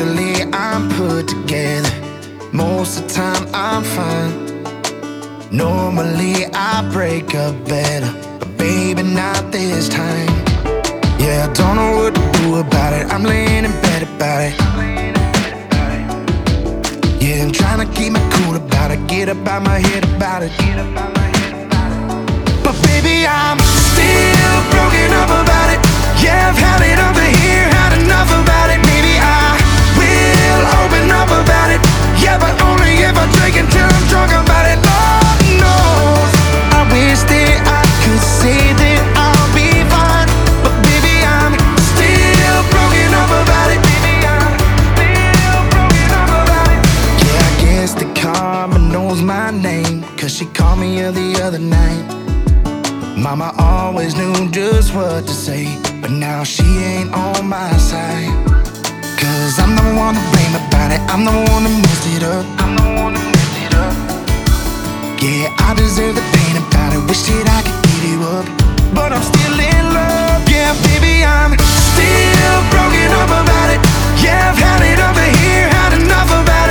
Usually I'm put together, most of the time I'm fine. Normally I break up better, but baby not this time. Yeah, I don't know what to do about it, I'm laying in bed about it. Yeah, I'm trying to keep my cool about it, get up out my head about it. But baby, I'm still broken up about it. Yeah, I've had it over here, had enough about it. Maybe I will open up about it. Yeah, but only if I drink until I'm drunk about it. Lord knows I wish that I could say that I'll be fine, but baby, I'm still broken up about it. Baby, I'm still broken up about it. Yeah, I guess the karma knows my name, 'cause she called me the other night. Mama always knew just what to say, but now she ain't on my side. 'Cause I'm the one to blame about it, I'm the one that messed it up. I'm the one that messed it up. Yeah, I deserve the pain about it, wish that I could give you up, but I'm still in love. Yeah, baby, I'm still broken up about it. Yeah, I've had it over here, had enough about it.